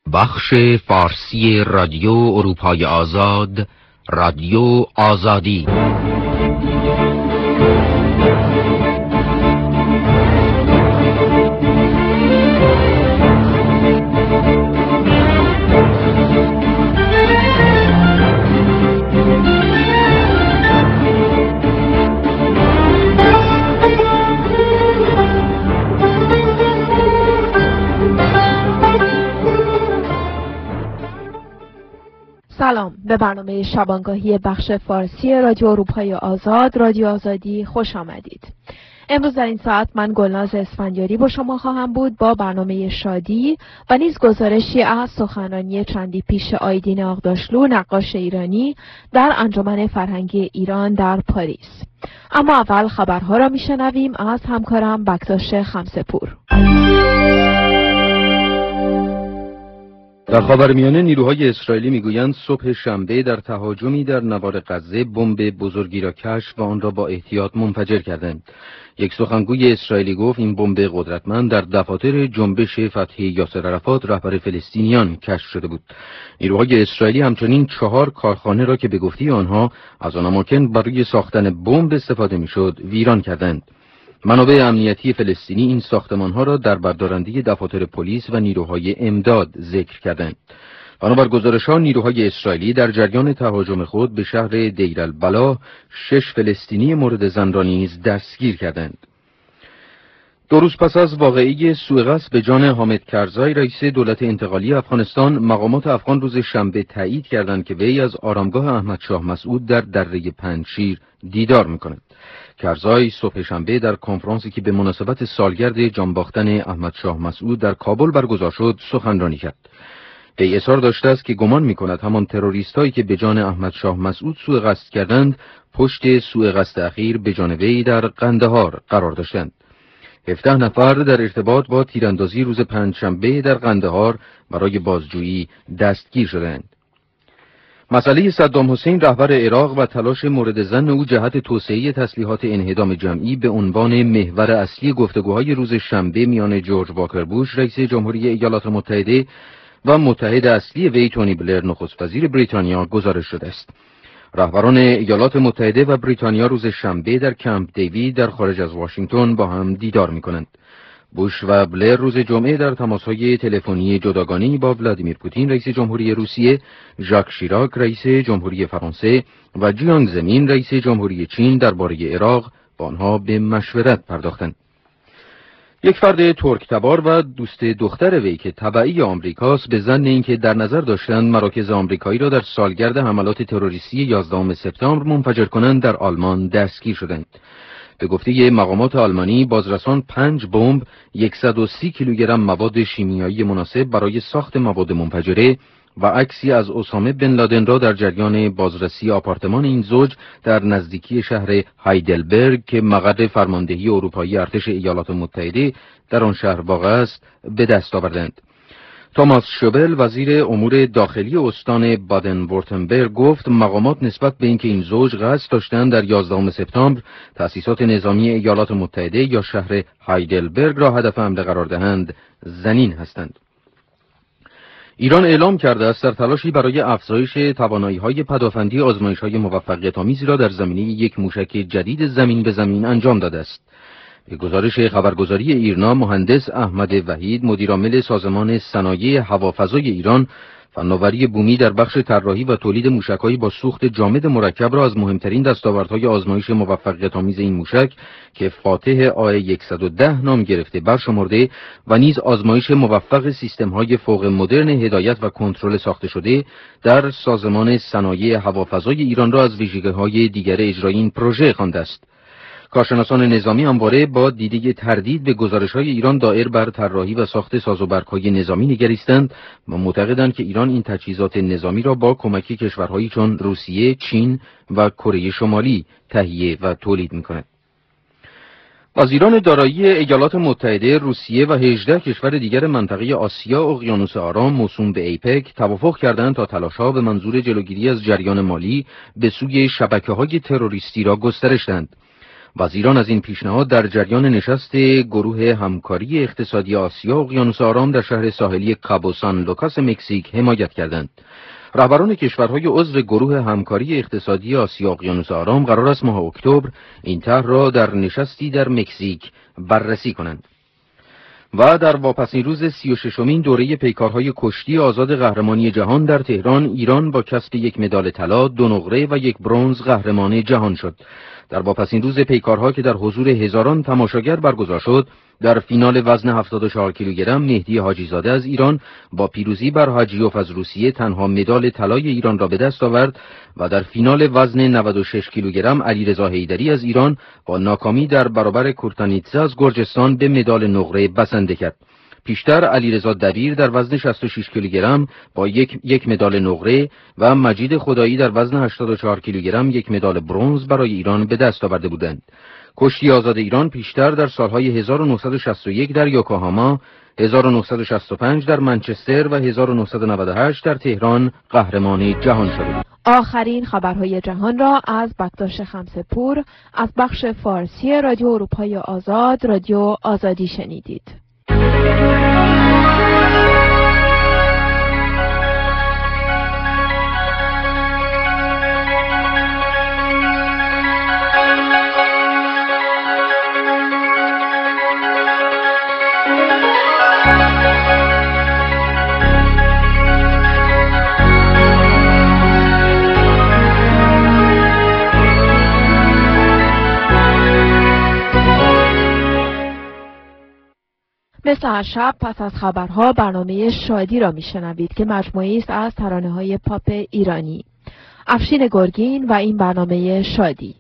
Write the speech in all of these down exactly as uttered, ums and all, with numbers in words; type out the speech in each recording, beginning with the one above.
بخش فارسی رادیو اروپای آزاد، رادیو آزادی. سلام، به برنامه شبانگاهی بخش فارسی رادیو اروپای آزاد، رادیو آزادی خوش آمدید. امروز در این ساعت من گلناز اسفندیاری با شما خواهم بود با برنامه شادی و نیز گزارشی از سخنرانی چندی پیش آیدین آغداشلو، نقاش ایرانی در انجمن فرهنگی ایران در پاریس. اما اول خبرها را میشنویم از همکارم بکتاش خمسه‌پور. در خاورمیانه نیروهای اسرائیلی میگویند صبح شنبه در تهاجمی در نوار غزه بمب بزرگی را کشف و آن را با احتیاط منفجر کردند. یک سخنگوی اسرائیلی گفت این بمب قدرتمند در دفاتر جنبش فتح یاسر عرفات رهبر فلسطینیان کشف شده بود. نیروهای اسرائیلی همچنین چهار کارخانه را که به گفته آنها از آن اماکن برای ساختن بمب استفاده میشد ویران کردند. منابع امنیتی فلسطینی این ساختمان‌ها را در بردارنده دفاتر پلیس و نیروهای امداد ذکر کردند. بنابر گزارش‌ها نیروهای اسرائیلی در جریان تهاجم خود به شهر دیر البلح شش فلسطینی مورد زندانی نیز دستگیر کردند. دو روز پس از واقعه سوءقصد به جان حامد کرزای رئیس دولت انتقالی افغانستان، مقامات افغان روز شنبه تایید کردند که وی از آرامگاه احمد شاه مسعود در دره پنجشیر دیدار می‌کند. کرزای صبح شنبه در کنفرانسی که به مناسبت سالگرد جانباختن احمد شاه مسعود در کابل برگزار شد سخنرانی کرد. وی اصرار داشته است که گمان می‌کند همان تروریستایی که به جان احمد شاه مسعود سوء قصد کردند پشت سوء قصد اخیر به جان وی در قندهار قرار داشتند. هفده نفر در ارتباط با تیراندازی روز پنجشنبه در قندهار برای بازجویی دستگیر شدند. مسئله صدام حسین رهبر عراق و تلاش مورد ظن او جهت توسعه تسلیحات انهدام جمعی به عنوان محور اصلی گفتگوهای روز شنبه میان جورج واکر بوش رئیس جمهوری ایالات متحده و متحد اصلی وی تونی بلر نخست وزیر بریتانیا گزارش شده است. رهبران ایالات متحده و بریتانیا روز شنبه در کمپ دیوید در خارج از واشنگتن با هم دیدار می‌کنند. بوش و بلر روز جمعه در تماس‌های تلفنی جداگانه‌ای با ولادیمیر پوتین رئیس جمهوری روسیه، ژاک شیراک رئیس جمهوری فرانسه و جیانگ زمین رئیس جمهوری چین درباره عراق با آنها به مشورت پرداختند. یک فرد ترک تبار و دوست دختر وی که تبعی آمریکاست به ظن اینکه در نظر داشتند مراکز آمریکایی را در سالگرد حملات تروریستی یازدهم سپتامبر منفجر کنند در آلمان دستگیر شدند. به گفته مقامات آلمانی بازرسان پنج بمب، صد و سی کیلوگرم مواد شیمیایی مناسب برای ساخت مواد منفجره و عکسی از اسامه بن لادن را در جریان بازرسی آپارتمان این زوج در نزدیکی شهر هایدلبرگ که مقر فرماندهی اروپایی ارتش ایالات متحده در آن شهر واقع است به دست آوردند. توماس شوبل وزیر امور داخلی استان بادن ورتنبرگ گفت مقامات نسبت به اینکه این زوج قصد داشتند در یازدهم سپتامبر تأسیسات نظامی ایالات متحده یا شهر هایدلبرگ را هدف حمله قرار دهند زنین هستند. ایران اعلام کرده است در تلاشی برای افزایش توانایی‌های پدافندی آزمایش‌های موفقیت‌آمیزی را در زمینه یک موشک جدید زمین به زمین انجام داده است. به گزارش خبرگزاری ایرنا مهندس احمد وحید مدیرعامل سازمان صنایع هوافضای ایران فناوری بومی در بخش طراحی و تولید موشک‌های با سوخت جامد مرکب را از مهمترین دستاوردهای آزمایش موفقیت‌آمیز این موشک که فاتح آی صد و ده نام گرفته برشمرده و نیز آزمایش موفق سیستم‌های فوق مدرن هدایت و کنترل ساخته شده در سازمان صنایع هوافضای ایران را از ویژگی‌های دیگر اجرایی این پروژه خوانده است. کارشناسان نظامی همواره با دیده تردید به گزارش‌های ایران دایر بر طراحی و ساخت سازوبرگ‌های نظامی نگریستند و معتقدند که ایران این تجهیزات نظامی را با کمک کشورهایی چون روسیه، چین و کره شمالی تهیه و تولید می‌کند. وزیران دارایی ایالات متحده، روسیه و هجده کشور دیگر منطقه آسیا اقیانوس آرام موسوم به ایپک توافق کردند تا تلاش‌ها به منظور جلوگیری از جریان مالی به سوی شبکه‌های تروریستی را گسترش دهند. وزیران از این پیشنهاد در جریان نشست گروه همکاری اقتصادی آسیا و اقیانوس آرام در شهر ساحلی کابو سان لوکاس مکزیک حمایت کردند. رهبران کشورهای عضو گروه همکاری اقتصادی آسیا و اقیانوس آرام قرار است ماه اکتبر این طرح را در نشستی در مکزیک بررسی کنند. و در واپسین روز سی و ششمین دوره پیکارهای کشتی آزاد قهرمانی جهان در تهران، ایران با کسب یک مدال طلا، دو نقره و یک برنز قهرمان جهان شد. در واپسین روز پیکارها که در حضور هزاران تماشاگر برگزار شد، در فینال وزن هفتاد و چهار کیلوگرم مهدی حاجی زاده از ایران با پیروزی بر حاجیوف از روسیه تنها مدال طلای ایران را به دست آورد و در فینال وزن نود و شش کیلوگرم علیرضا حیدری از ایران با ناکامی در برابر کورتانیتزه از گرجستان به مدال نقره بسنده کرد. پیشتر علیرضا دبیر در وزن شصت و شش کیلوگرم با یک یک مدال نقره و مجید خدایی در وزن هشتاد و چهار کیلوگرم یک مدال برنز برای ایران به دست آورده بودند. کشتی آزاد ایران پیشتر در سالهای هزار و نهصد و شصت و یک در یوکوهاما، هزار و نهصد و شصت و پنج در منچستر و هزار و نهصد و نود و هشت در تهران قهرمان جهان شده بود. آخرین خبرهای جهان را از بکتاش خمسه‌پور از بخش فارسی رادیو اروپای آزاد، رادیو آزادی شنیدید. مثل هر شب پس از خبرها برنامه شادی را میشنوید که مجموعی است از ترانه‌های پاپ ایرانی. افشین گرگین و این برنامه شادی.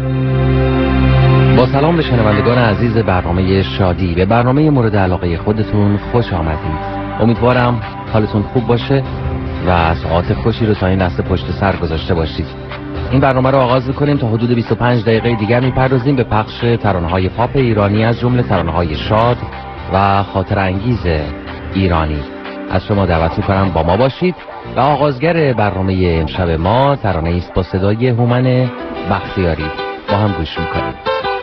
با سلام به شنوندگان عزیز برنامه شادی، به برنامه مورد علاقه خودتون خوش آمدید. امیدوارم حالتون خوب باشه و ساعات خوشی رو تا این لحظه پشت سر گذاشته باشید. این برنامه رو آغاز می‌کنیم. تا حدود بیست و پنج دقیقه دیگر می‌پردازیم به پخش ترانه‌های پاپ ایرانی، از جمله ترانه‌های شاد و خاطر انگیز ایرانی. از شما دعوت می‌کنم با ما باشید و آغازگر برنامه امشب ما ترانه‌ای است با صدای هومن بختیاری. با هم گوش می‌کنیم.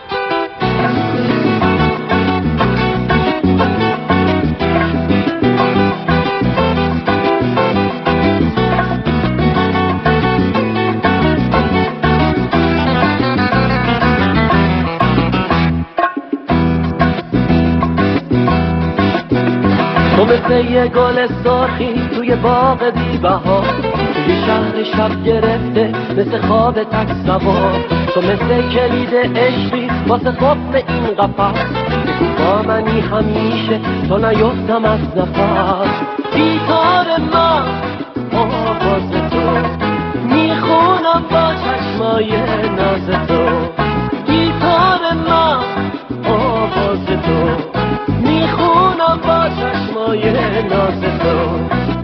یه گل سرخی توی باغ بی بها، توی شهر شب گرفته مثل خواب تک سوار، تو مثل کلید عشقی واسه خفت این قفس، بگو با منی همیشه تو نیفتم از نفس. بیتار من آواز تو میخونم با چشمای ناز تو، بیتار من آواز تو میخونم با چشمای ناز تو.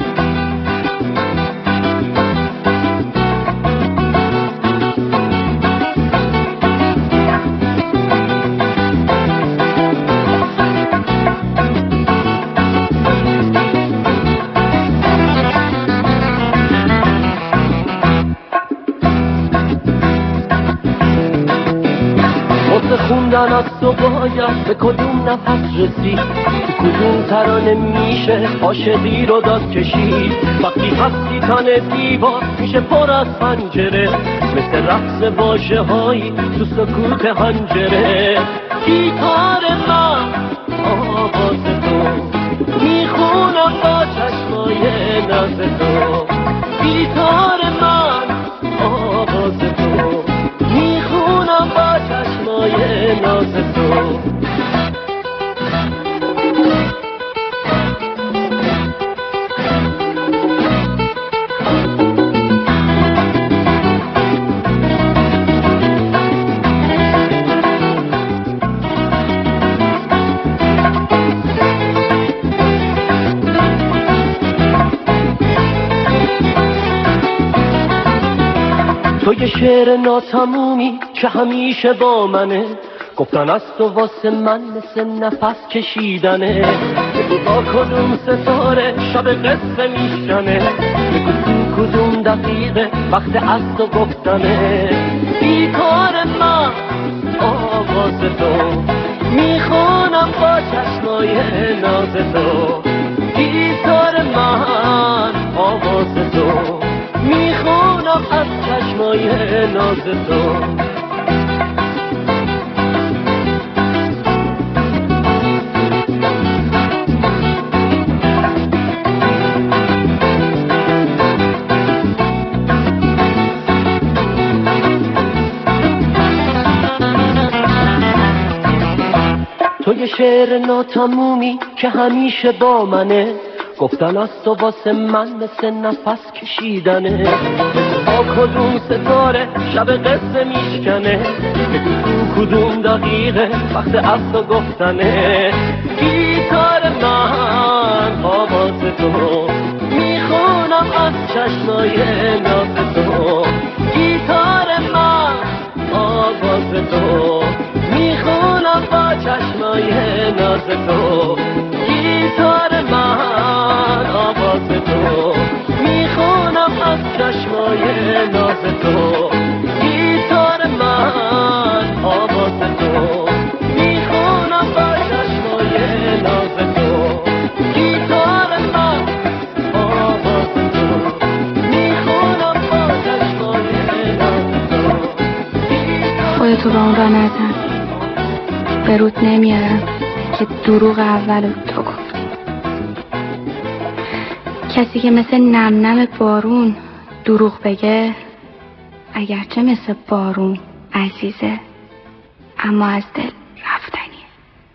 خوندن از تو باید به کدوم نفس رسید، کدوم ترانه میشه عاشقی رو داد کشید. وقتی هستی تن دیوار میشه پر از پنجره، مثل رقص واژه هایی تو سکوت حنجره. گیتار من آواز تو میخونم با چشمای ناز تو، گیتار من آواز تو میخونم با چشمای ناز تو. تو یه شعر ناتمومی که همیشه با منه، گفتن از تو واسه من مثل نفس کشیدنه. بگو با کدوم ستاره شب قصه میشنه، بگو تو کدوم دقیقه وقت از تو گفتنه. بیکار من آواز تو میخونم با چشمای ناز تو گیتار من آواز تو میخونم از چشمای ناز تو تو یه شعر ناتمومی که همیشه با منه گفتن از تو واسه من مثل نفس کشیدنه با کدوم ستاره شب قصه میشکنه تو کدوم دقیقه وقت از تو گفتنه گیتار من آواز تو میخونم از چشمای ناز تو گیتار من آواز تو میخونم با چشمای ناز تو گیتار من آواز تو میخونم از چشمای ناز تو گیتار من آواز تو میخونم با چشمای ناز تو گیتار من آواز تو میخونم با چشمای ناز تو خودتو با اون را نزن به رود نمیارم که دروغ اولو تو گفت کسی که مثل نم نم بارون دروغ بگه اگرچه مثل بارون عزیزه اما از دل رفتنیه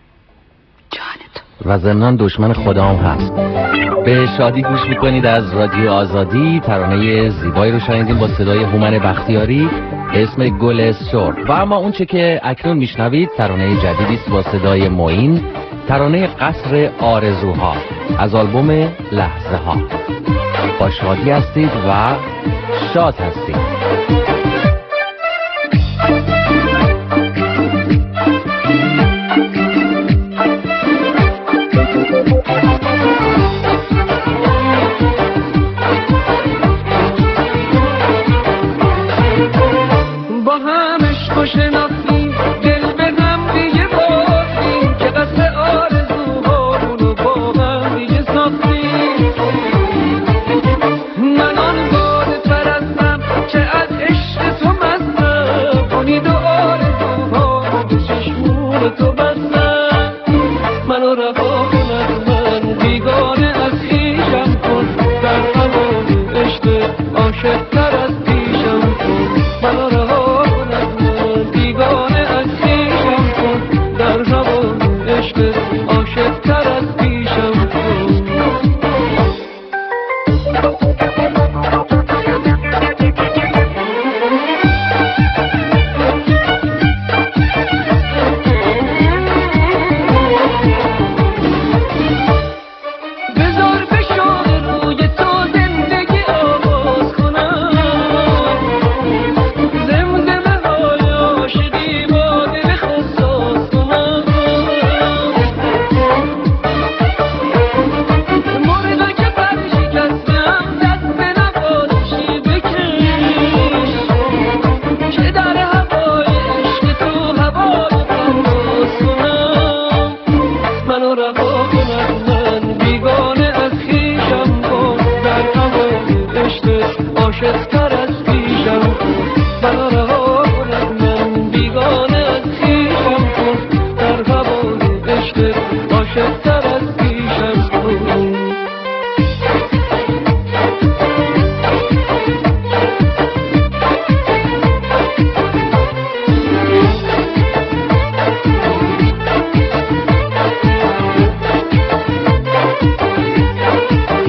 جان تو و ضمناً دشمن خدا هم هست. به شادی گوش میکنید از رادیو آزادی. ترانه زیبایی رو شنیدیم با صدای هومن بختیاری اسم گل سرخ. و اما اون چه که اکنون میشنوید ترانه جدیدی است با صدای معین، ترانه قصر آرزوها از آلبوم لحظه ها. با شادی هستید و شاد هستید.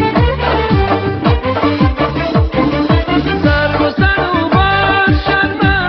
سر و سر و بر شرمه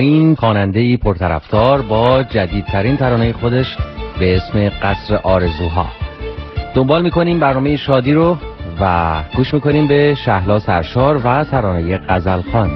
پایین خواننده‌ای پرطرفدار با جدیدترین ترانه خودش به اسم قصر آرزوها. دنبال میکنیم برنامه شادی رو و گوش میکنیم به شهلا سرشار و ترانه غزلخوان.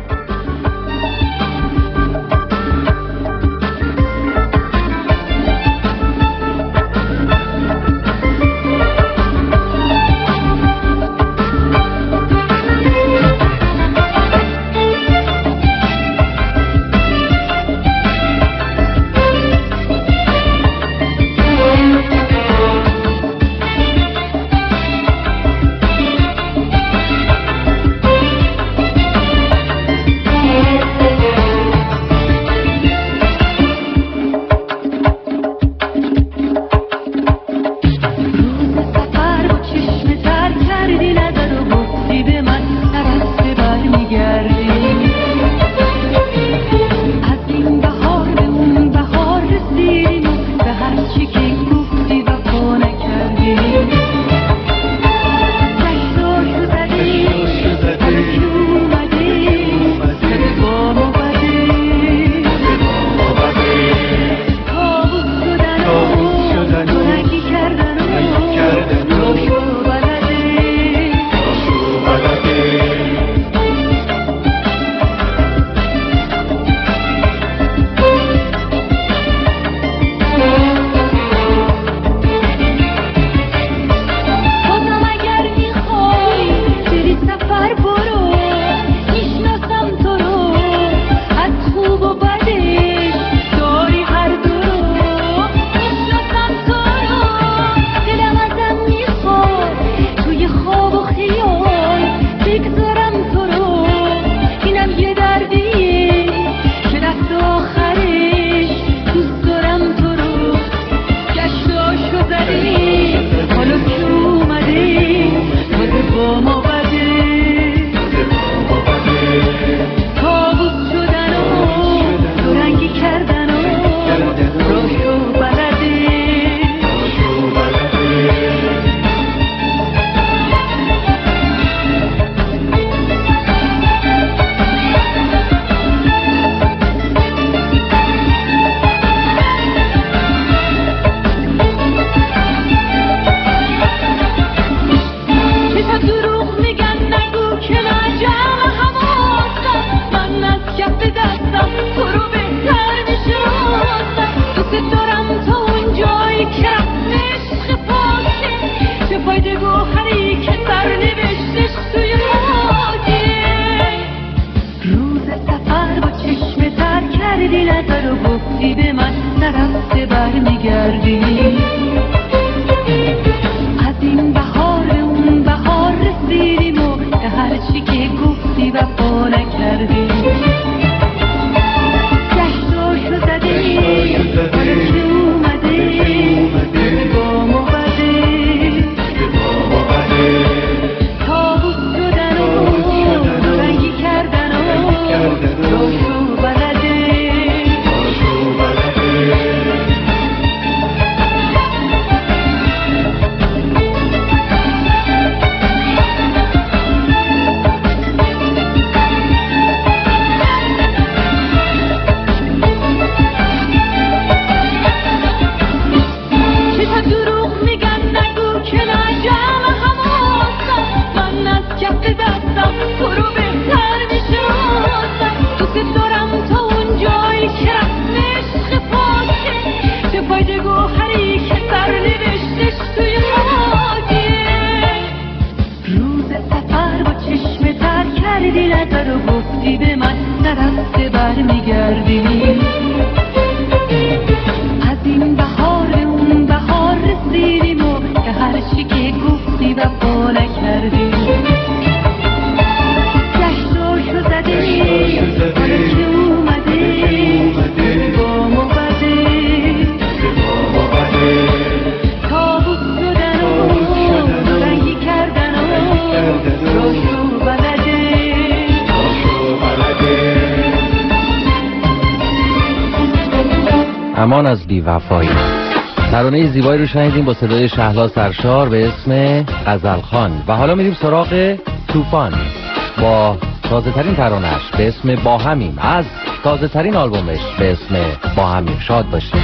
امان از بی‌وفایی. ترانه زیبایی رو شنیدیم با صدای شهلا سرشار به اسم غزلخوان و حالا میریم سراغ طوفان با تازه ترین ترانه‌اش به اسم با همیم از تازه ترین آلبومش به اسم با همیم. شاد باشید.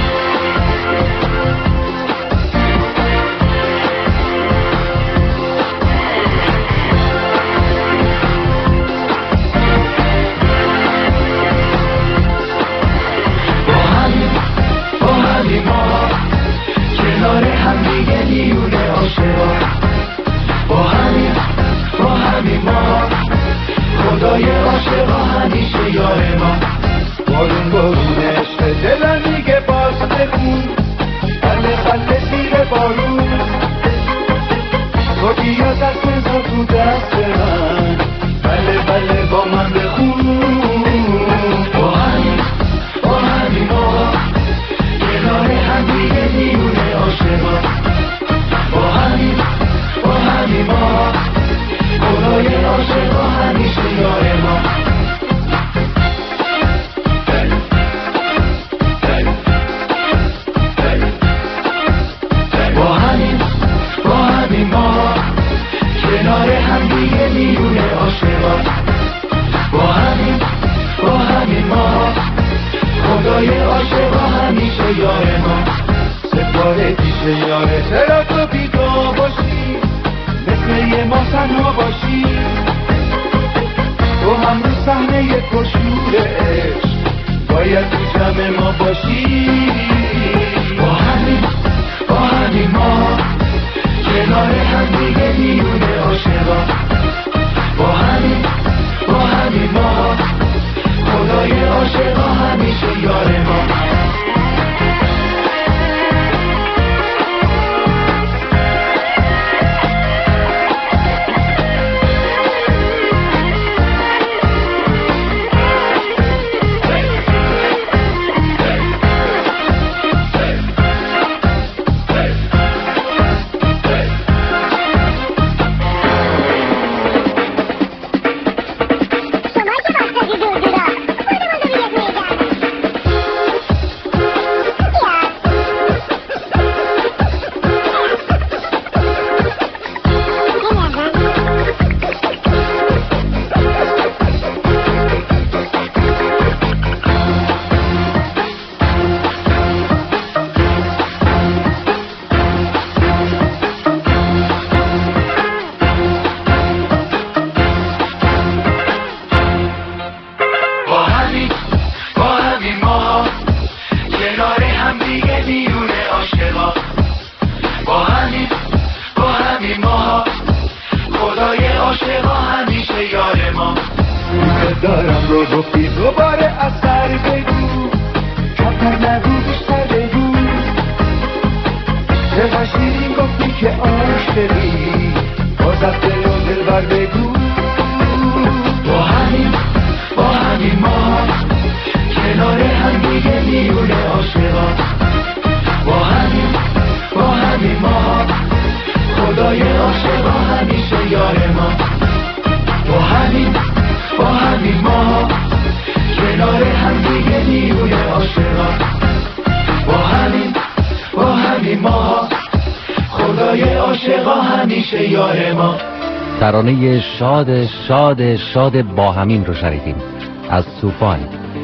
ترانه شاد شاد شاد با همین رو شنیدیم از طوفان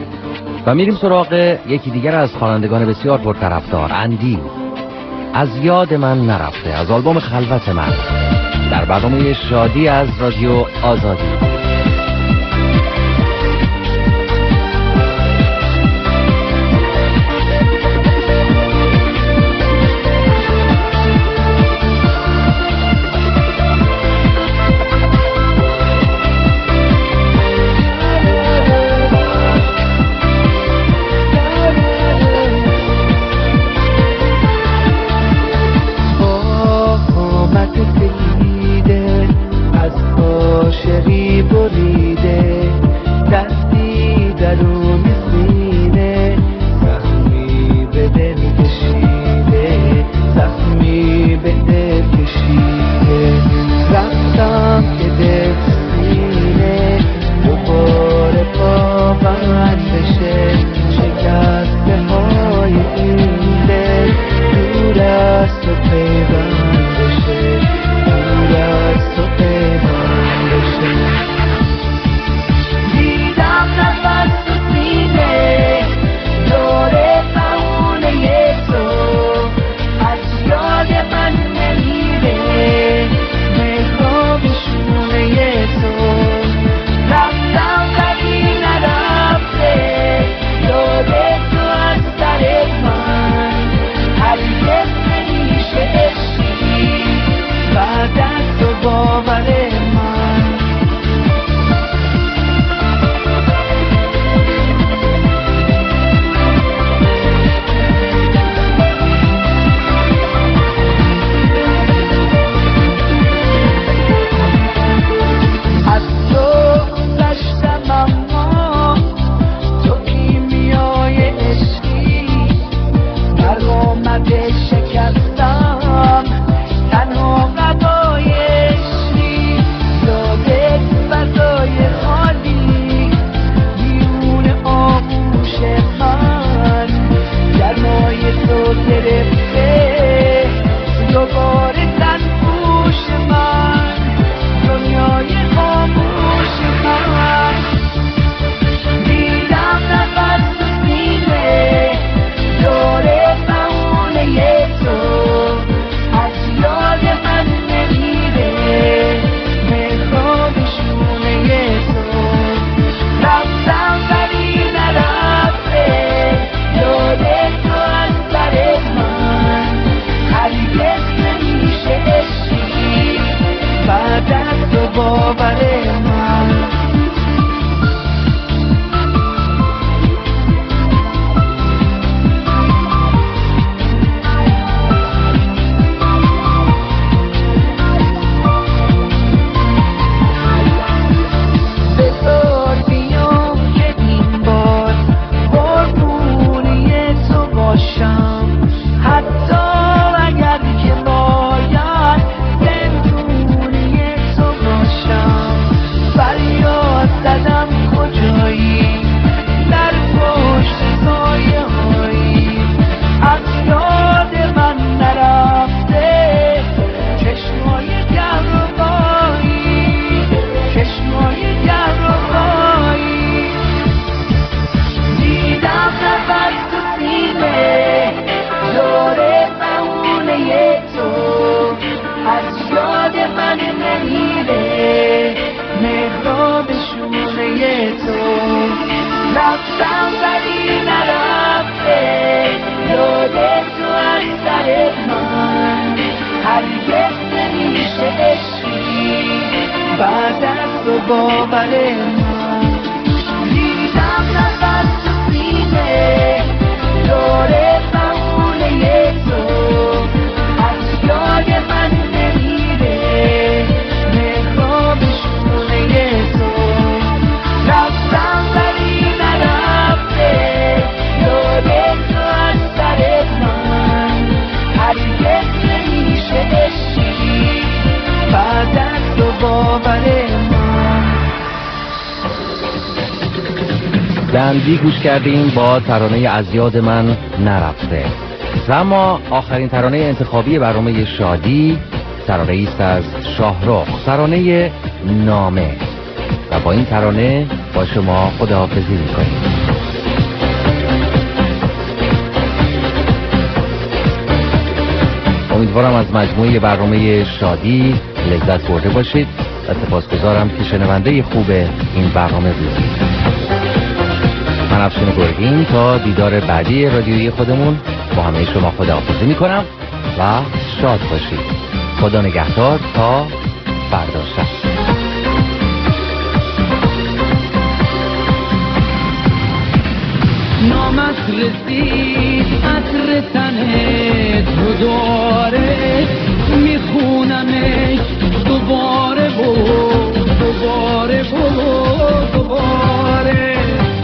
و میریم سراغ یکی دیگر از خوانندگان بسیار پرطرفدار، اندی. از یاد من نرفته از آلبوم خلوت من در برنامه شادی از رادیو آزادی. عاشقی سر من هرگز نمیشه عشقی بعد از تو باور من. دیدم نفس تو سینه دور بهونه تو از یاد من نمیره مهراب شونه تو. رفتم ولی نرفته یاد تو از سر من هرگز نمیشه عشقی بعد از تو باور من. دندی گوش کردیم با ترانه از یاد من نرفته. و اما آخرین ترانه انتخابی برنامه شادی ترانه ایست از شاهرخ، ترانه نامه. و با این ترانه با شما خداحافظی میکنیم. امیدوارم از مجموعه برنامه شادی لذت برده باشید و سپاسگزارم که شنونده خوب این برنامه بودید. من افشین گرگین تا دیدار بعدی رادیویی خودمون با همه شما خداحافظی میکنم و شاد باشید. خدا نگهدار تا فردا شب. نامت رسید عطر تنت رو داره میخونمش دوباره و دوباره و دوباره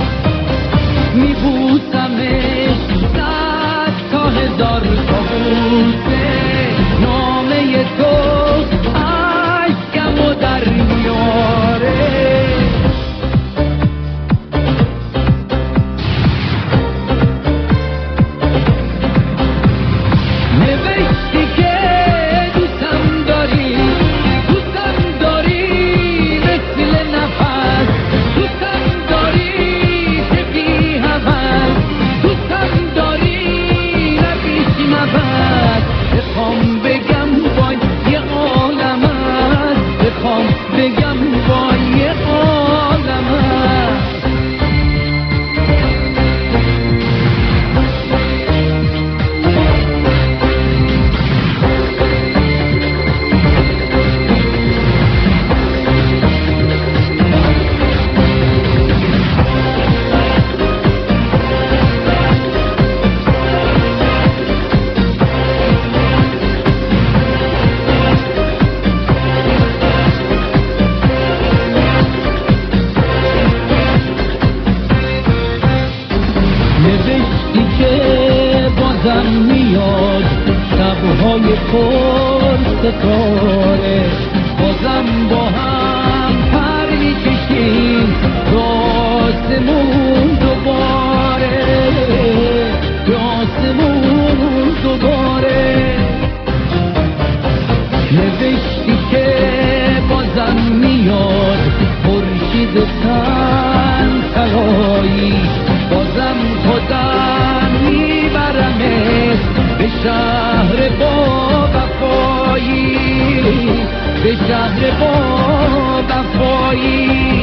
میبوسمش صد تا هزار تا بوسه نامه تو عشقمو در میاره. ستاره بازم با هم پر میکشیم آسمون دوباره آسمون دوباره. نوشتی که بازم میاد خورشید تن ترایی بازم خودم میبرمت به شهر با وفایی به شهر با وفایی.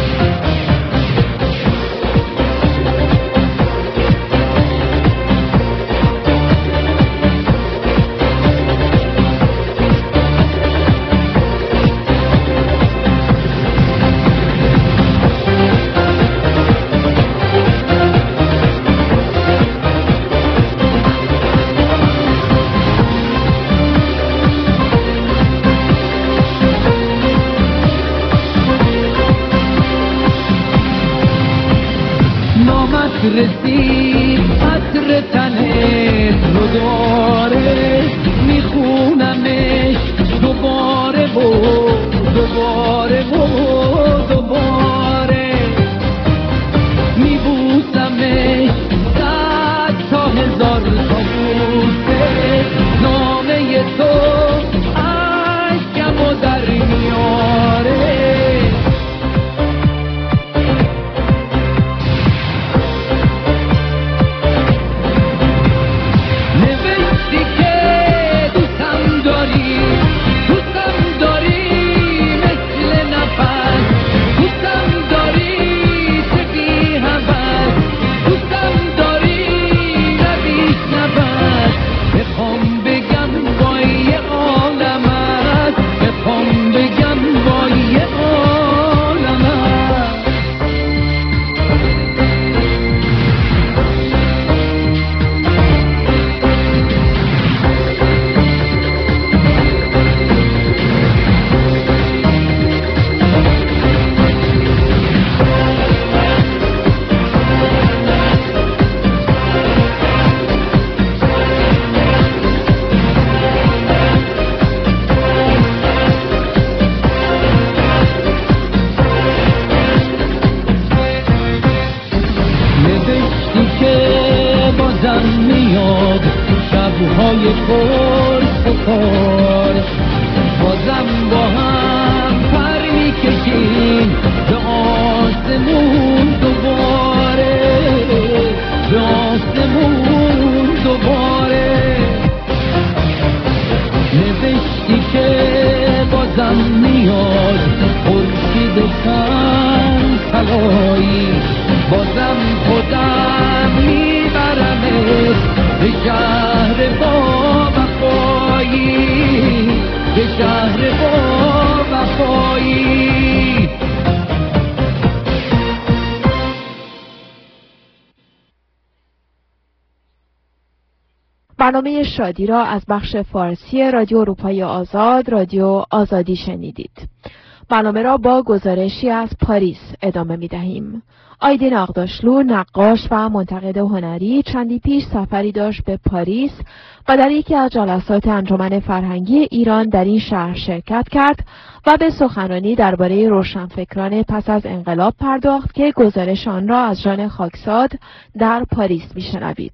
رسید عطر تنت رو داره میخونمش دوباره و دوباره و دوباره میبوسمش صد تا هزار تا بوسه نامه تو عشقمو در میاره. نوشتی که دوستم داری کوهای پر سپار بازم با هم پر میکشیم به آسمون دوباره، به آسمون دوباره. نوشتی که بازم میاد خورشید چند طلایی، بازم خودم میبرمت به شهر با وفایی، به شهر با وفایی. برنامه شادی را از بخش فارسی رادیو اروپای آزاد، رادیو آزادی شنیدید. برنامه را با گزارشی از پاریس ادامه می دهیم. آیدین آغداشلو، نقاش و منتقد هنری، چندی پیش سفری داشت به پاریس و در یکی از جلسات انجمن فرهنگی ایران در این شهر شرکت کرد و به سخنرانی درباره روشنفکران پس از انقلاب پرداخت که گزارش آن را از ژان خاکساد در پاریس می‌شنوید.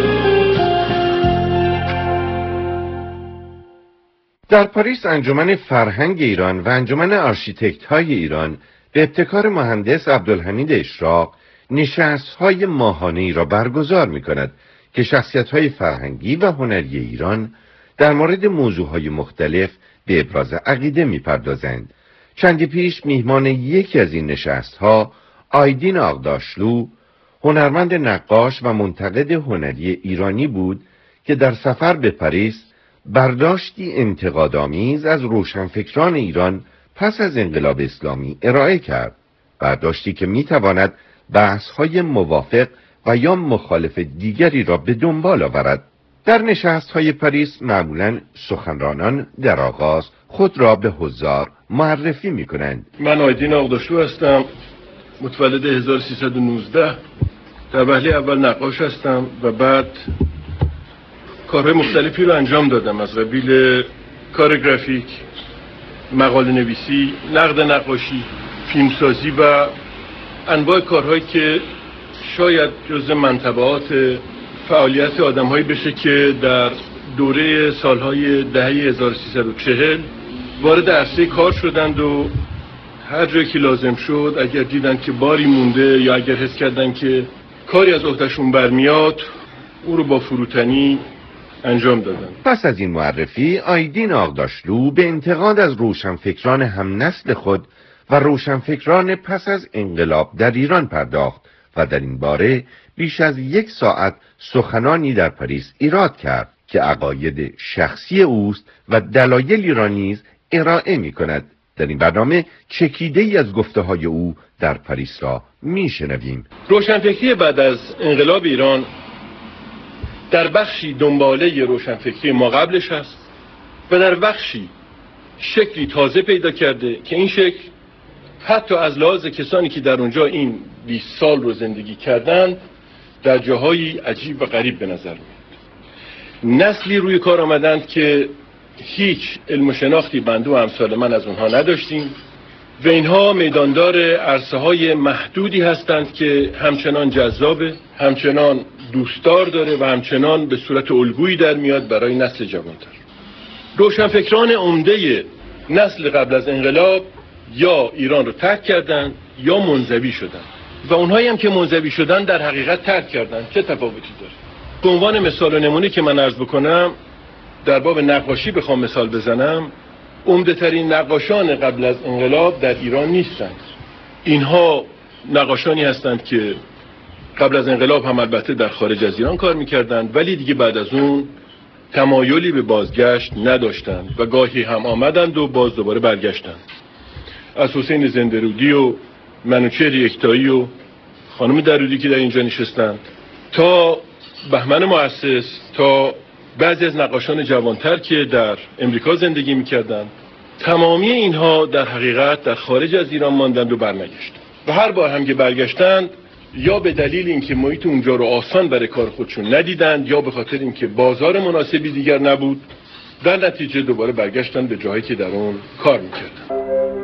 در پاریس انجمن فرهنگ ایران و انجمن آرشیتکت‌های ایران به ابتکار مهندس عبدالحمید اشراق نشست‌های ماهانه‌ای را برگزار می‌کند که شخصیت‌های فرهنگی و هنری ایران در مورد موضوعهای مختلف به ابراز عقیده می‌پردازند. چندی پیش میهمان یکی از این نشست‌ها آیدین آغداشلو، هنرمند نقاش و منتقد هنری ایرانی بود که در سفر به پاریس برداشتی انتقادآمیز از روشنفکران ایران پس از انقلاب اسلامی ارائه کرد، برداشتی که میتواند بحث‌های موافق و یا مخالف دیگری را به دنبال آورد. در نشست‌های پاریس معمولاً سخنرانان در آغاز خود را به حضار معرفی می‌کنند. من آیدین آغداشلو هستم، متولد هزار و سیصد و نوزده، در وهله اول نقاش هستم و بعد کارهای مختلفی رو انجام دادم، از قبیل کار گرافیک، مقاله نویسی، نقد نقاشی، فیلمسازی و انواع کارهایی که شاید جزء منطبعات فعالیت آدم‌هایی بشه که در دوره سالهای دهه هزار و سیصد و چهل وارد عرصه کار شدند و هر جایی که لازم شد اگر دیدن که باری مونده یا اگر حس کردن که کاری از عهده‌شون برمیاد او رو با فروتنی انجام دادن. پس از این معرفی آیدین آغداشلو به انتقاد از روشنفکران هم نسل خود و روشنفکران پس از انقلاب در ایران پرداخت و در این باره بیش از یک ساعت سخنانی در پاریس ایراد کرد که عقاید شخصی اوست و دلایلی را نیز ارائه می کند. در این برنامه چکیده ای از گفته های او در پاریس را می شنویم. روشنفکری بعد از انقلاب ایران در بخشی دنباله روشنفکری ما قبلش هست و در بخشی شکلی تازه پیدا کرده که این شکل حتی از لحاظ کسانی که در اونجا این بیست سال رو زندگی کردند در جاهایی عجیب و غریب به نظر میاد. نسلی روی کار آمدند که هیچ علم و شناختی بنده و امثال من از اونها نداشتیم و اینها میداندار عرصه های محدودی هستند که همچنان جذابه، همچنان دوستدار داره و همچنان به صورت الگویی در میاد برای نسل جوانتر. روشنفکران عمده نسل قبل از انقلاب یا ایران رو ترک کردن یا منزوی شدن و اونهایی هم که منزوی شدن در حقیقت ترک کردن. چه تفاوتی داره؟ به عنوان مثال و نمونه که من عرض بکنم، در باب نقاشی بخوام مثال بزنم، عمده ترین نقاشان قبل از انقلاب در ایران نیستند. اینها نقاشانی هستند که قبل از انقلاب هم البته در خارج از ایران کار میکردند ولی دیگه بعد از اون تمایلی به بازگشت نداشتند و گاهی هم آمدند و باز دوباره برگشتند. از حسین زندرودی و منوچهر یکتایی و خانم درودی که در اینجا نشستند تا بهمن مؤسس تا بعضی از نقاشان جوانتر که در امریکا زندگی میکردند، تمامی اینها در حقیقت در خارج از ایران ماندند و برنگشتند و هر بار هم که برگشتند یا به دلیل اینکه محیط اونجا رو آسان برای کار خودشون ندیدند یا به خاطر اینکه بازار مناسبی دیگر نبود، در نتیجه دوباره برگشتند به جاهایی که در اون کار میکردند.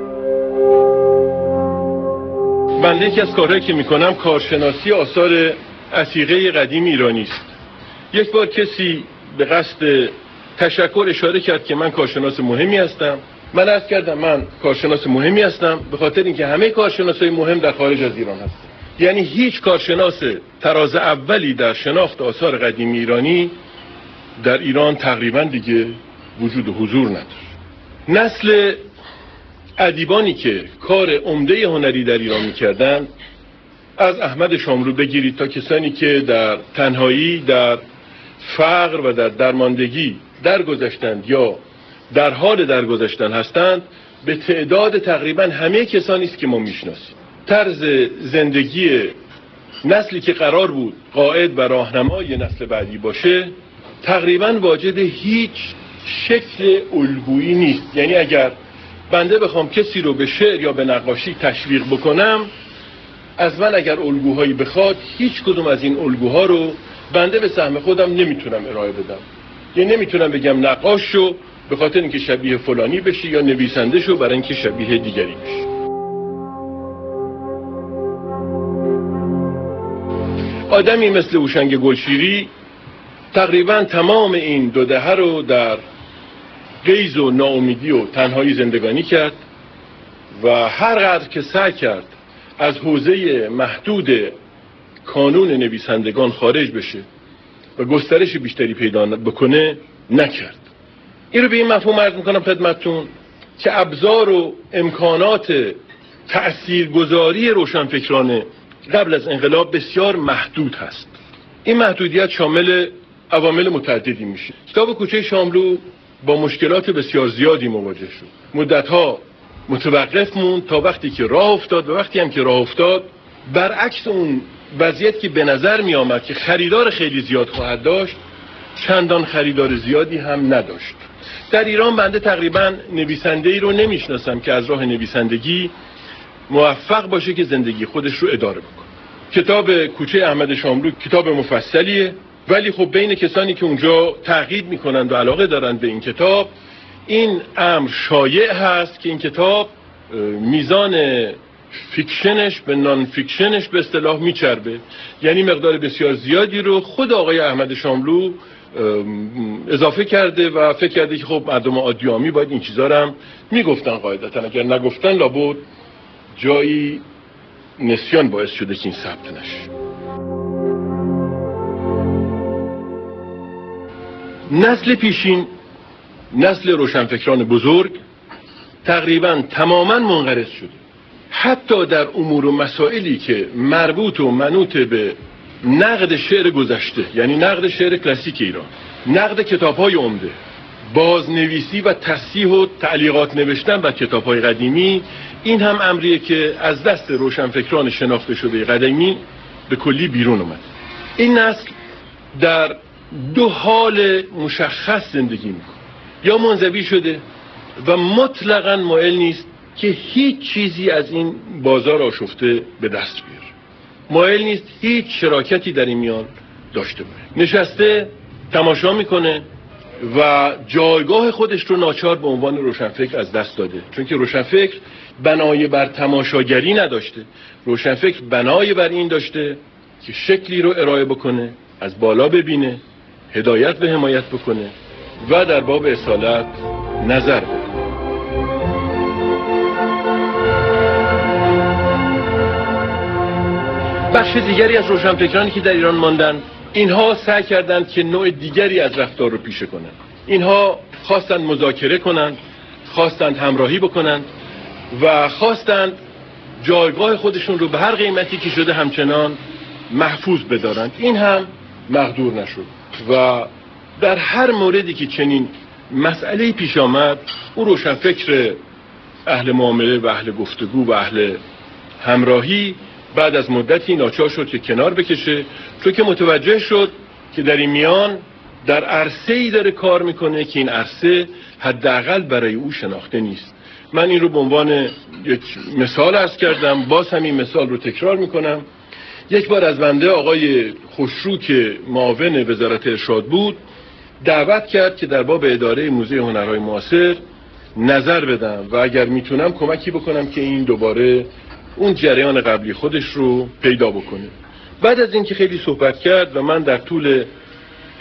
بنده یکی از کارهایی که میکنم کارشناسی آثار عتیقه قدیم ایرانی است. یک بار کسی به قصد تشکر اشاره کرد که من کارشناس مهمی هستم. من عرض کردم من کارشناس مهمی هستم به خاطر اینکه همه کارشناسای مهم در خارج از ایران هستن. یعنی هیچ کارشناس تراز اولی در شناخت آثار قدیمی ایرانی در ایران تقریبا دیگه وجود و حضور نداره. نسل ادیبانی که کار عمده هنری در ایران میکردن، از احمد شاملو بگیرید تا کسانی که در تنهایی، در فقر و در درماندگی درگذشتند یا در حال درگذشتن هستند، به تعداد تقریبا همه کسانی است که ما میشناسیم. طرز زندگی نسلی که قرار بود قائد و راهنمای نسل بعدی باشه تقریبا واجد هیچ شکل الگویی نیست. یعنی اگر بنده بخوام کسی رو به شعر یا به نقاشی تشویق بکنم، از من اگر الگوهایی بخواد، هیچ کدوم از این الگوها رو بنده به سهم خودم نمیتونم ارائه بدم. یعنی نمیتونم بگم نقاش شو به خاطر اینکه شبیه فلانی بشی یا نویسنده شو برای اینکه شبیه دیگری بشی. آدمی مثل هوشنگ گلشیری تقریبا تمام این دو دهه رو در غیظ و ناامیدی و تنهایی زندگانی کرد و هر قدر که سعی کرد از حوزه محدود کانون نویسندگان خارج بشه و گسترش بیشتری پیدا بکنه نکرد. این رو به این مفهوم عرض میکنم خدمتتون که ابزار و امکانات تأثیرگذاری روشنفکران قبل از انقلاب بسیار محدود هست. این محدودیت شامل عوامل متعددی میشه. کتاب کوچه شاملو با مشکلات بسیار زیادی مواجه شد. مدتها متوقف موند تا وقتی که راه افتاد و وقتی هم که راه افتاد برعکس اون وضعیت که به نظر می آمد که خریدار خیلی زیاد خواهد داشت، چندان خریدار زیادی هم نداشت. در ایران بنده تقریبا نویسنده ای رو نمیشناسم که از راه نویسندگی موفق باشه که زندگی خودش رو اداره بکنه. کتاب کوچه احمد شاملو کتاب مفصلیه، ولی خب بین کسانی که اونجا تحقیق میکنند و علاقه دارند به این کتاب، این امر شایع هست که این کتاب میزان فیکشنش به نان فیکشنش به اصطلاح میچربه. یعنی مقدار بسیار زیادی رو خود آقای احمد شاملو اضافه کرده و فکر کرده که خب مردم عادی عامی باید این چیزا رو هم میگفتن قاعدتا، اگر نگفتن لابد جایی نسیان باعث شده که این ثبت نشه. نسل پیشین، نسل روشنفکران بزرگ تقریبا تماما منقرض شده. حتی در امور و مسائلی که مربوط و منوط به نقد شعر گذشته، یعنی نقد شعر کلاسیک ایران، نقد کتاب‌های عمده، بازنویسی و تصحیح و تعلیقات نوشتن بر کتاب‌های قدیمی، این هم امریه که از دست روشنفکران شناخته شده قدیمی به کلی بیرون اومد. این نسل در دو حال مشخص زندگی میکنه. یا منزوی شده و مطلقاً مایل نیست که هیچ چیزی از این بازار آشفته به دست بیاره. مایل نیست هیچ شراکتی در این میان داشته باشه. نشسته تماشا میکنه و جایگاه خودش رو ناچار به عنوان روشنفکر از دست داده. چون که روشنفکر بنای بر تماشاگری نداشته. روشنفکر بنای بر این داشته که شکلی رو ارائه بکنه، از بالا ببینه، هدایت و حمایت بکنه و در باب اصالت نظر بده. بخش دیگری از روشنفکرانی که در ایران ماندن، اینها سعی کردند که نوع دیگری از رفتار رو پیشه کنند. اینها خواستند مذاکره کنند، خواستند همراهی بکنند و خواستند جایگاه خودشون رو به هر قیمتی که شده همچنان محفوظ بدارند. این هم مقدور نشد و در هر موردی که چنین مسئله پیش آمد، او روشنفکر اهل معامله و اهل گفتگو و اهل همراهی بعد از مدتی ناچار شد که کنار بکشه، چون که متوجه شد که در این میان در عرصه‌ای داره کار میکنه که این عرصه حداقل برای او شناخته نیست. من این رو به عنوان یک مثال عرض کردم، باز همین مثال رو تکرار میکنم. یک بار از بنده آقای خوشرو که معاون وزارت ارشاد بود دعوت کرد که در باب اداره موزه هنرهای معاصر نظر بدم و اگر میتونم کمکی بکنم که این دوباره اون جریان قبلی خودش رو پیدا بکنه. بعد از اینکه خیلی صحبت کرد و من در طول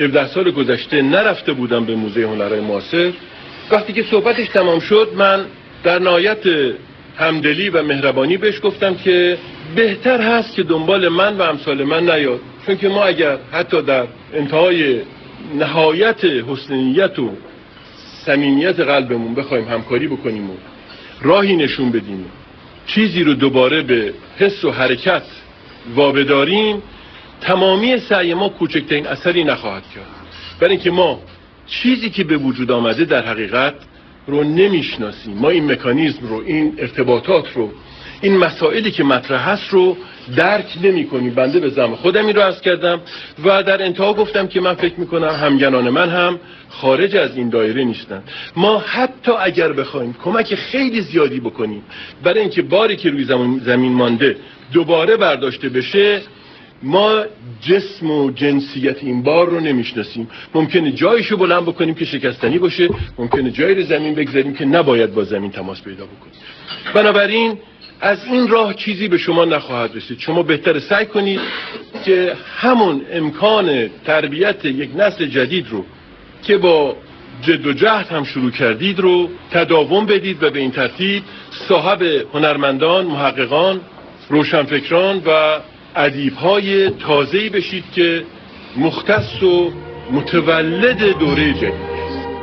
هفده سال گذشته نرفته بودم به موزه هنرهای معاصر. وقتی که صحبتش تمام شد من در نهایت همدلی و مهربانی بهش گفتم که بهتر هست که دنبال من و امثال من نیاد، چون که ما اگر حتی در انتهای نهایت حسن نیت و صمیمیت قلبمون بخوایم همکاری بکنیم و راهی نشون بدیم، چیزی رو دوباره به حس و حرکت وابداریم، تمامی سعی ما کوچکترین اثری نخواهد کرد. برای اینکه ما چیزی که به وجود آمده در حقیقت رو نمیشناسیم. ما این مکانیزم رو، این ارتباطات رو، این مسائلی که مطرح هست رو درک نمی کنیم. بنده به زعم خودم این رو عرض کردم و در انتها گفتم که من فکر میکنم همگنان من هم خارج از این دایره نیستن. ما حتی اگر بخوایم کمک خیلی زیادی بکنیم برای اینکه باری که روی زمین مانده دوباره برداشته بشه، ما جسم و جنسیت این بار رو نمیشناسیم. ممکنه جایشو بلند بکنیم که شکستنی باشه، ممکنه جایی رو زمین بگذاریم که نباید با زمین تماس پیدا بکنیم. بنابراین از این راه چیزی به شما نخواهد رسید. شما بهتر سعی کنید که همون امکان تربیت یک نسل جدید رو که با جد و جهد هم شروع کردید رو تداوم بدید و به این ترتیب صاحب هنرمندان، محققان، روشنفکران و ادیب‌های تازه‌ای بشید که مختص و متولد دوره جدید.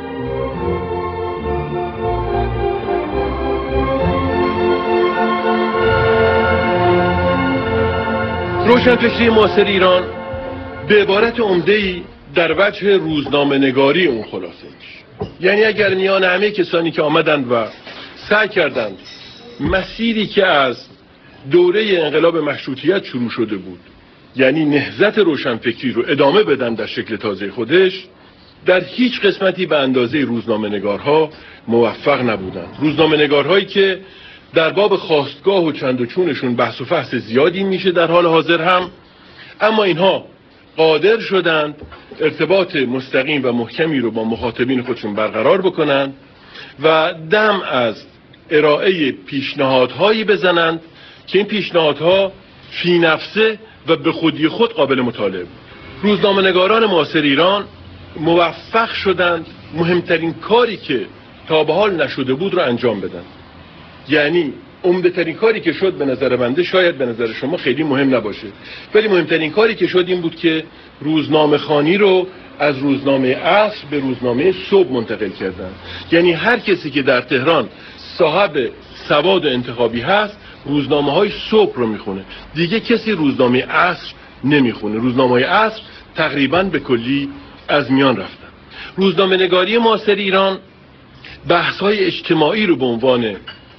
روشنفکری معاصر ایران به عبارت عمده‌ای در وجه روزنامه نگاری اون خلاصه میشه. یعنی اگر میان همه کسانی که آمدند و سعی کردند مسیری که از دوره انقلاب مشروطیت شروع شده بود، یعنی نهضت روشنفکری رو ادامه بدن در شکل تازه خودش، در هیچ قسمتی به اندازه روزنامه نگارها موفق نبودند. روزنامه نگارهایی که در باب خواستگاه و چند و چونشون بحث و فحص زیادی میشه در حال حاضر هم، اما اینها قادر شدند ارتباط مستقیم و محکمی رو با مخاطبین خودشون برقرار بکنند و دم از ارائه پیشنهادهایی بزنند که این پیشنهادها فی نفسه و به خودی خود قابل مطالعه. روزنامه نگاران معاصر ایران موفق شدند مهمترین کاری که تا به حال نشده بود رو انجام بدن. یعنی عمده ترین کاری که شد به نظر بنده، شاید به نظر شما خیلی مهم نباشه، ولی مهمترین کاری که شد این بود که روزنامه خوانی رو از روزنامه عصر به روزنامه صبح منتقل کردن. یعنی هر کسی که در تهران صاحب سواد انتخابی هست روزنامه های صبح رو میخونه، دیگه کسی روزنامه عصر نمیخونه. روزنامه های عصر تقریبا به کلی از میان رفتن. روزنامه نگاری معاصر ایران بحث های اجتماعی رو به عنوان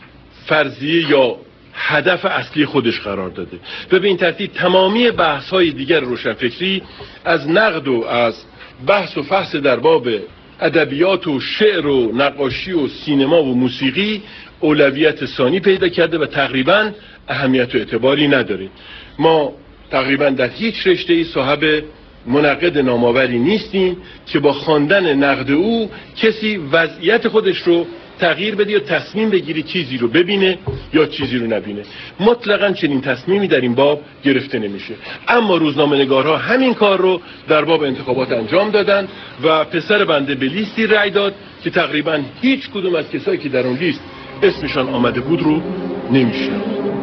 فرضیه یا هدف اصلی خودش قرار داده و به این ترتیب تمامی بحث های دیگر روشنفکری از نقد و از بحث و فحص در باب ادبیات و شعر و نقاشی و سینما و موسیقی اولویت ثانی پیدا کرده و تقریبا اهمیت و اعتباری نداره. ما تقریبا در هیچ رشته‌ای صاحب منقد نامآوری نیستیم که با خواندن نقد او کسی وضعیت خودش رو تغییر بده یا تصمیم بگیری چیزی رو ببینه یا چیزی رو نبینه. مطلقاً چنین تصمیمی در این باب گرفته نمیشه. اما روزنامه نگارها همین کار رو در باب انتخابات انجام دادن و پسر بنده به لیستی رأی داد که تقریباً هیچ کدوم از کسایی که در اون لیست اسمشان آمده بود رو نمیشه.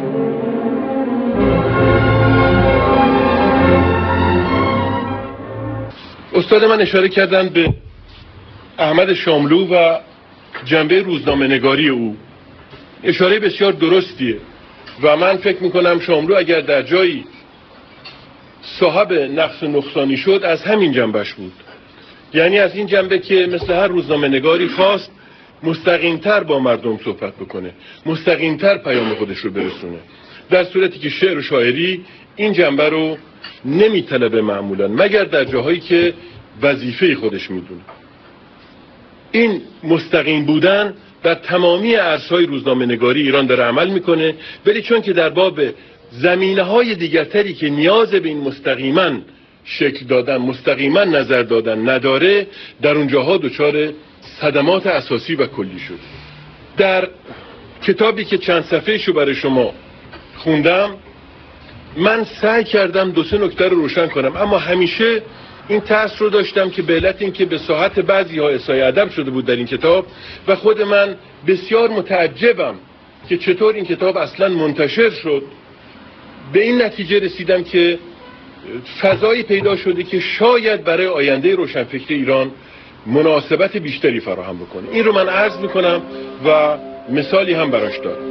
استاد من اشاره کردن به احمد شاملو و جنبه روزنامه نگاری او. اشاره بسیار درستیه و من فکر میکنم شاملو اگر در جایی صاحب نقص و نقصانی شد از همین جنبش بود. یعنی از این جنبه که مثل هر روزنامه نگاری خواست مستقیمتر با مردم صحبت بکنه، مستقیمتر پیام خودش رو برسونه، در صورتی که شعر و شاعری این جنبه رو نمیطلبه معمولا مگر در جاهایی که وظیفه خودش میدونه. این مستقیم بودن در تمامی عرصه‌های روزنامه نگاری ایران داره عمل میکنه، ولی چون که در باب زمینه‌های دیگرتری که نیاز به این مستقیما شکل دادن، مستقیما نظر دادن نداره، در اونجاها دچار صدمات اساسی و کلی شد. در کتابی که چند صفحه‌شو برای شما خوندم من سعی کردم دو سه نکته رو روشن کنم، اما همیشه این ترس رو داشتم که به علت این که به ساحت بعضی ها اسای ادب شده بود در این کتاب و خود من بسیار متعجبم که چطور این کتاب اصلا منتشر شد، به این نتیجه رسیدم که فضایی پیدا شده که شاید برای آینده روشنفکری ایران مناسبت بیشتری فراهم بکنه. این رو من عرض میکنم و مثالی هم براش دارم.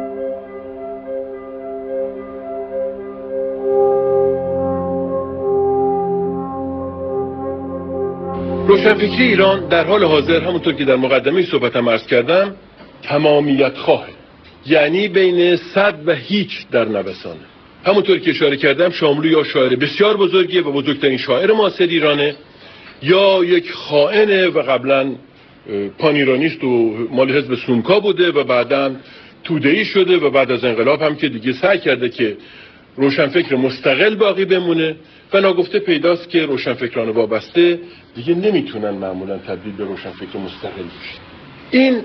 روشنفکری ایران در حال حاضر همونطور که در مقدمه صحبتم عرض کردم تمامیت خواهه، یعنی بین صد و هیچ در نوسانه. همونطور که اشاره کردم شاملو یا شاعر بسیار بزرگیه و بزرگترین شاعر معاصر ایرانه، یا یک خائنه و قبلا پانیرانیست و مال حزب سونکا بوده و بعداً توده‌ای شده و بعد از انقلاب هم که دیگه سعی کرده که روشنفکر مستقل باقی بمونه و ناگفته پیداست که روشنفکران وابسته دیگه نمیتونن معمولا تبدیل به روشنفکر مستقل بشن. این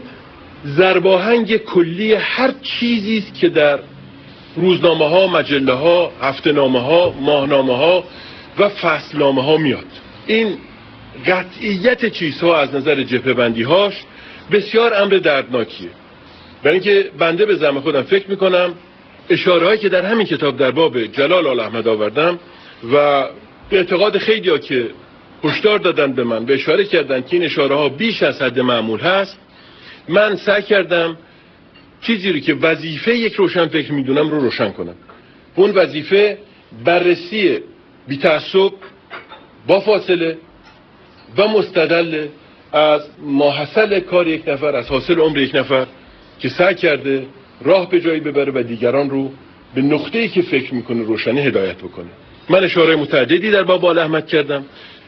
ضرباهنگ کلی هر چیزی است که در روزنامه ها، مجله ها، هفته‌نامه ها، ماهنامه ها و فصلنامه ها میاد. این قطعیت چیزها از نظر جبهه‌بندی هاش بسیار امر دردناکیه. برای اینکه بنده به زعم خودم فکر میکنم اشاره هایی که در همین کتاب در باب جلال آل احمد آوردم و به اعتقاد خیلی ها که هشدار دادن به من، به اشاره کردن که این اشاره ها بیش از حد معمول هست، من سعی کردم چیزی رو که وظیفه یک روشنفکر میدونم رو روشن کنم. اون وظیفه بررسی بی تعصب، با فاصله و مستدل از ماحصل کار یک نفر، از حاصل عمر یک نفر که سعی کرده راه به جایی ببره و دیگران رو به نقطه‌ای که فکر میکنه روشنه هدایت بکنه. من اشاره متعددی در باب آل احمد کردم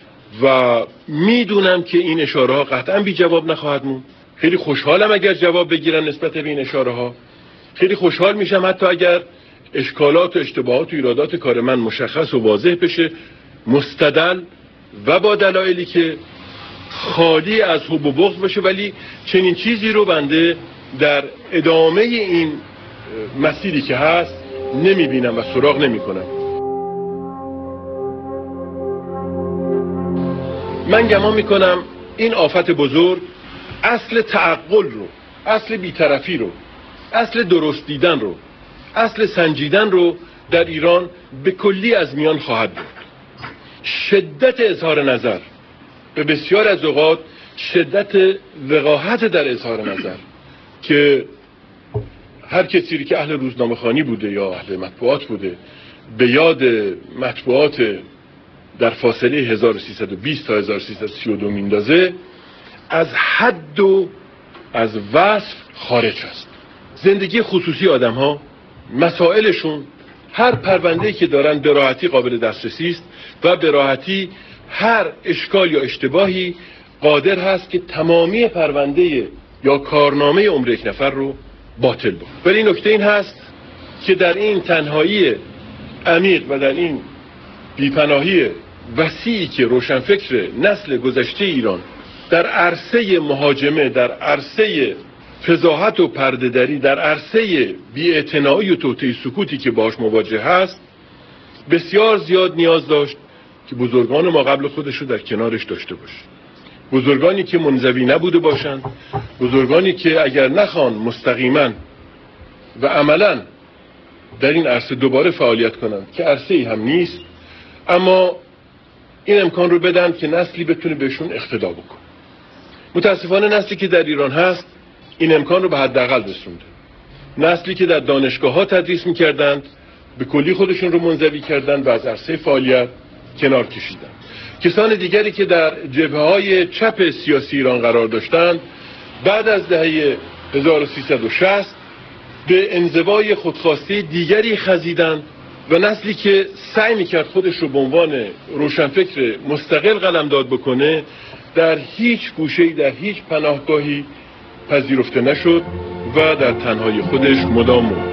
و میدونم که این اشاره ها قطعا بی جواب نخواهد موند. خیلی خوشحالم اگر جواب بگیرن نسبت به این اشاره ها. خیلی خوشحال میشم حتی اگر اشکالات و اشتباهات و ایرادات کار من مشخص و واضح بشه، مستدل و با دلایلی که خالی از حب و بغض بشه، ولی چنین چیزی رو بنده در ادامه این مسیری که هست نمیبینم و سراغ نمیکنم. من گمان میکنم این آفت بزرگ اصل تعقل رو، اصل بیطرفی رو، اصل درست دیدن رو، اصل سنجیدن رو در ایران به کلی از میان خواهد برد. شدت اظهار نظر، به بسیار از اوقات شدت وقاحت در اظهار نظر که هر کسی که اهل روزنامه خوانی بوده یا اهل مطبوعات بوده به یاد مطبوعات در فاصله هزار و سیصد و بیست تا هزار و سیصد و سی و دو میندازه، از حد و از وصف خارج است. زندگی خصوصی آدم ها، مسائلشون، هر پرونده‌ای که دارن به راحتی قابل دسترسی است و به راحتی هر اشکال یا اشتباهی قادر هست که تمامی پرونده یا کارنامه عمر یک نفر رو باطل بکنه. ولی نکته این هست که در این تنهایی عمیق و در این بیپناهی وسیعی که روشنفکر نسل گذشته ایران در عرصه مهاجمه، در عرصه فضاحت و پرده‌دری، در عرصه بی‌اعتنایی و توطئه سکوتی که باهاش مواجه هست، بسیار زیاد نیاز داشت که بزرگان ما قبل خودش رو در کنارش داشته باشه. بزرگانی که منزوی نبوده باشند، بزرگانی که اگر نخوان مستقیما و عملا در این عرصه دوباره فعالیت کنند که عرصه ای هم نیست، اما این امکان رو بدن که نسلی بتونه بهشون اقتدا بکنه. متاسفانه نسلی که در ایران هست این امکان رو به حداقل رسونده. نسلی که در دانشگاه ها تدریس میکردند به کلی خودشون رو منزوی کردند و از عرصه فعالیت کنار کشیدند. کسان دیگری که در جبهه های چپ سیاسی ایران قرار داشتند بعد از دهه هزار و سیصد و شصت به انزوای خودخواسته دیگری خزیدند و نسلی که سعی میکرد خودش رو به عنوان روشنفکر مستقل قلمداد بکنه در هیچ گوشه‌ای، در هیچ پناهگاهی پذیرفته نشد و در تنهایی خودش مدام موند.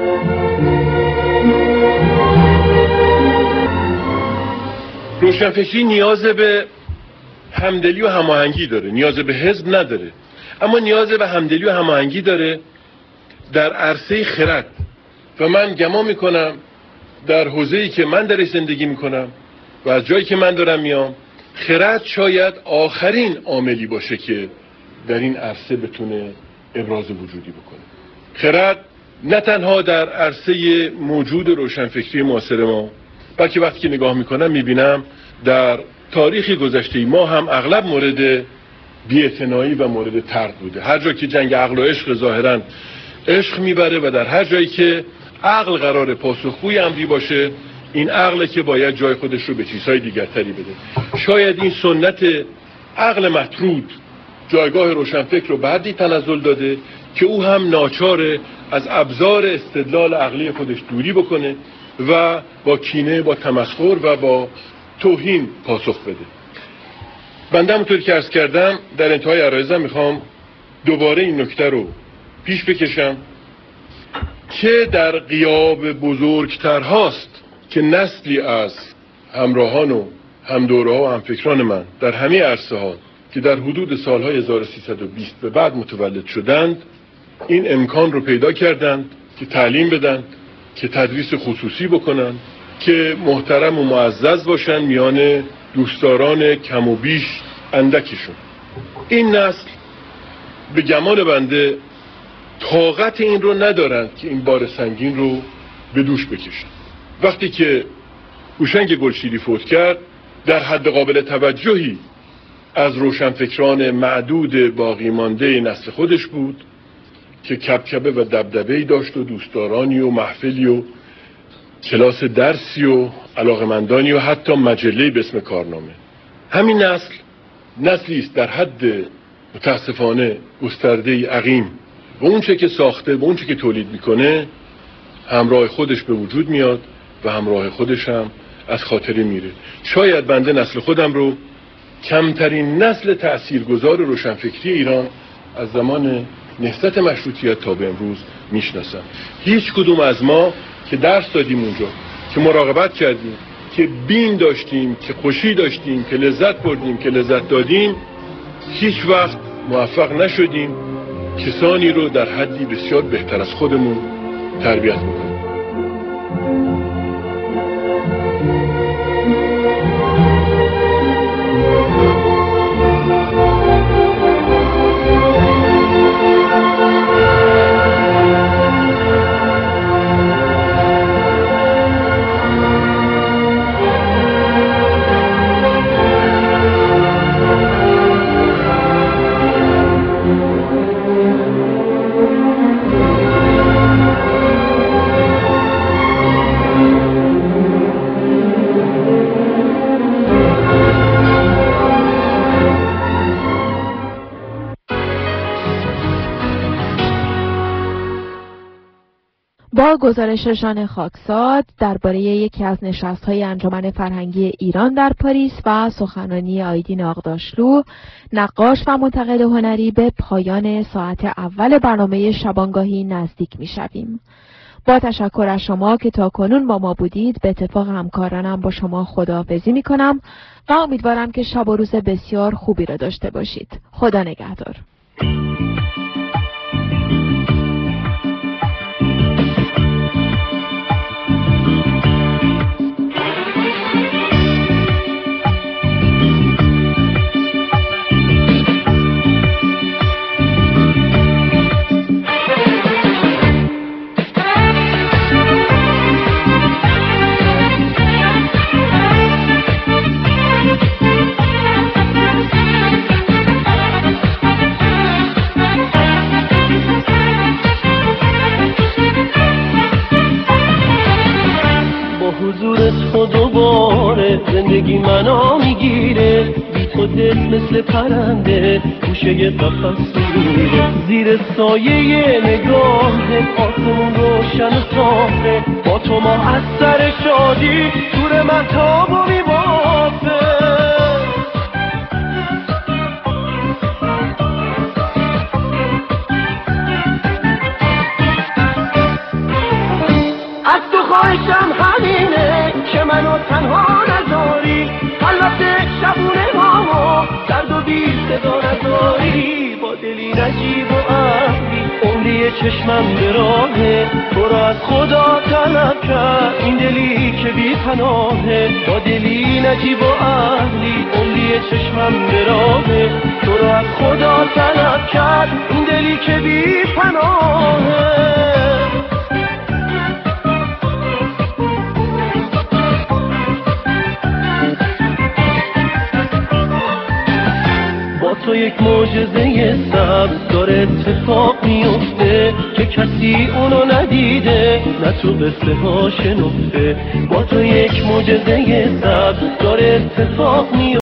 روشنفکری نیاز به همدلی و هماهنگی داره، نیاز به حزب نداره، اما نیاز به همدلی و هماهنگی داره در عرصه خرد. و من گمان میکنم در حوزه‌ای که من درش زندگی میکنم و از جایی که من دارم میام خرد شاید آخرین عاملی باشه که در این عرصه بتونه ابراز وجودی بکنه. خرد نه تنها در عرصه موجود روشنفکری معاصر ما، بلکه وقتی که نگاه میکنم میبینم در تاریخ گذشته ما هم اغلب مورد بی‌اعتنایی و مورد طرد بوده. هر جا که جنگ عقل و عشق ظاهرا عشق میبره و در هر جایی که عقل قرار پاسخگوی امری باشه، این عقله که باید جای خودش رو به چیزهای دیگرتری بده. شاید این سنت عقل مطرود جایگاه روشنفکر رو بعدی تنزل داده که او هم ناچار از ابزار استدلال عقلی خودش دوری بکنه و با کینه، با تمسخر و با توهین پاسخ بده. بنده همونطور که عرض کردم در انتهای عرایزم میخوام دوباره این نکته رو پیش بکشم که در غیاب بزرگتر هاست که نسلی از همراهان و همدورها و همفکران من در همه عرصه ها که در حدود سالهای هزار و سیصد و بیست به بعد متولد شدند این امکان رو پیدا کردند که تعلیم بدن، که تدریس خصوصی بکنن، که محترم و معزز باشن میان دوستداران کم و بیش اندکشون. این نسل به گمان بنده طاقت این رو ندارند که این بار سنگین رو به دوش بکشن. وقتی که هوشنگ گلشیری فوت کرد در حد قابل توجهی از روشنفکران معدود باقی مانده نسل خودش بود که کبکبه و دبدبه‌ای داشت و دوستدارانی و محفلی و کلاس درسی و علاقمندانی و حتی مجله‌ای به اسم کارنامه. همین نسل نسلی است در حد متاسفانه گسترده‌ای عقیم و اون چه که ساخته و اون چه که تولید میکنه همراه خودش به وجود میاد و همراه خودش هم از خاطره میره. شاید بنده نسل خودم رو کمترین نسل تأثیرگذار روشنفکری ایران از زمان نهضت مشروطیت تا به امروز میشناسم. هیچ کدوم از ما که درس دادیم اونجا، که مراقبت کردیم، که بیم داشتیم، که خوشی داشتیم، که لذت بردیم، که لذت دادیم، هیچ وقت موفق نشدیم کسانی رو در حدی بسیار بهتر از خودمون تربیت بکنیم. با گزارش ژان خاکساد درباره یکی از نشست‌های انجمن فرهنگی ایران در پاریس و سخنرانی آیدین آغداشلو، نقاش و منتقد هنری، به پایان ساعت اول برنامه شبانگاهی نزدیک می‌شویم. با تشکر از شما که تا کنون با ما بودید، به اتفاق همکارانم با شما خداحافظی می‌کنم و امیدوارم که شب و روز بسیار خوبی را داشته باشید. خدا نگهدار. زندگی منو میگیره، بی تو دل مثل پرنده گوشه قفس میره، زیر سایه نگاه آسمون روشن و صافه، با تو ما از سر شادی دور مهتاب و میبافه. از تو خواهشم همینه که منو تنها نذاری، البته شبونه ماما درد و بی صدا نذاری، با دلی نجیب و عقلی عمری چشمم به راهه، تو را از خدا طلب کرد این دلی که بی پناهه، با دلی نجیب و اهلی عمری چشمم براهه. تو رو از خدا طلب کرد این دلی که بی پناهه. تو یک معجزه سبز داره اتفاق میفته که کسی اونو ندیده نه تو قصه ها شنفته. با تو یک معجزه سبز داره اتفاق میفته